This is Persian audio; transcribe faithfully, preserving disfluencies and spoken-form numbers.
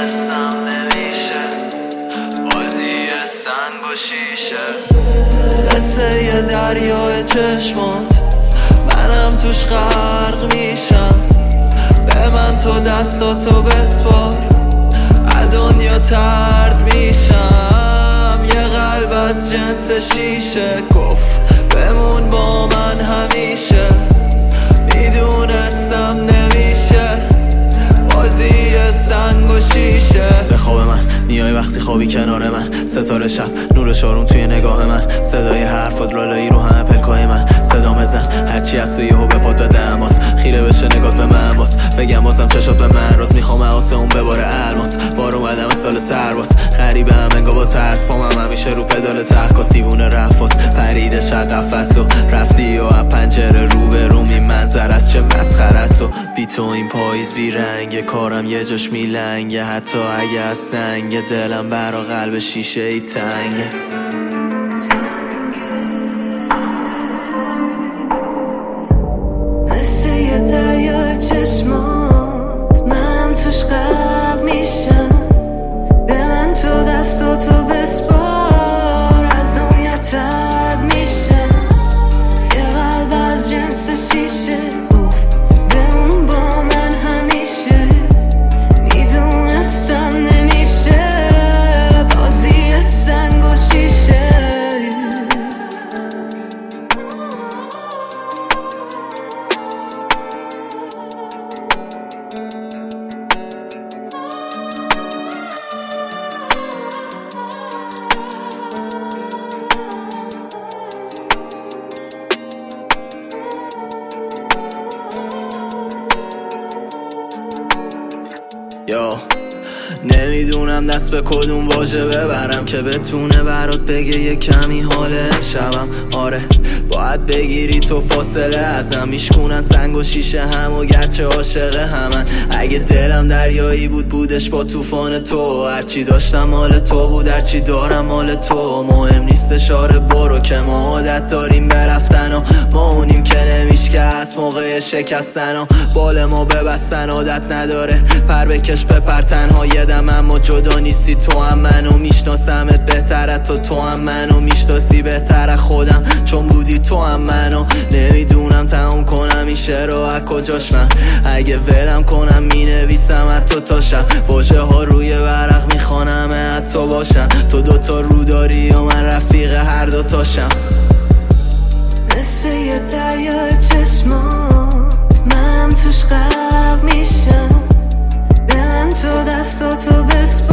میدونستم نمیشه بازی سنگ و شیشه. قصه یه دریای چشمات منم توش غرق میشم. به من تو دستاتو بسپار از دنیا ترد میشم. یه قلب از جنس شیشه گفت بمون با من همیشه. میدونستم نمیشه بازی سنگ و شیشه. به خواب من میای وقتی خوابی کنار من، ستاره شب نور شارون توی نگاه من، صدای حرفات لالایی رو همه پلکای من. صدا مزن هرچی از تو یهو به پاد داده اماس، خیره بشه نگات به من باز، بگم بازم چشات به من راست. میخوام حواسه اون بباره الماس، بار اومدم سال سرباز، غریبه هم انگا با ترس، پامم همیشه رو پدال تخت. دیوونه رفت باز پریده شق قفس و رفتی و از پنجره رو به رو می منظر از چه مسخره است. و بی تو این پاییز بی رنگ کارم یه جاش میلنگه، حتی اگه از سنگ دلم برا قلب شیشه ای تنگه. مثل یه دریا چشمات منم توش غرق میشم. به من تو دستاتو بسپار از اون یا ترد میشم. یه قلب از جنس شیشه گفت بمون با من همیشه. میدونستم نمیشه بازی سنگ و شیشه. یا نمیدونم دست به کدوم واژه ببرم که بتونه برات بگه یه کمی حال امشبم. آره باید بگیری تو فاصله ازم، میشکونن سنگ و شیشه هم و گرچه عاشق همن. اگه دلم دریایی بود بودش با طوفان تو، هرچی داشتم مال تو بود هرچی دارم مال تو. مهم نیست آره برو که ما عادت داریم برفتن و ما اونیم که نمیشکست موقع شکستن و بال ما ببستن عادت نداره پر بکش بپر تنها یه دم. اما جدا نیستی تو هم منو میشناسمت بهتره تو تو هم منو میشناسی بهتره خودم چون بودی تو هم منو. نمیدونم تموم کنم این شعر رو از کجاش من، اگه ولم کنم مینویسم حتی تاشم. واژه ها روی ورق میخوانم حتی باشم. تو دوتا رو داری و من رفیق هر دوتاشم. مثل یه دریا چشمات منم توش غرق میشم. به من تو دستاتو بسپار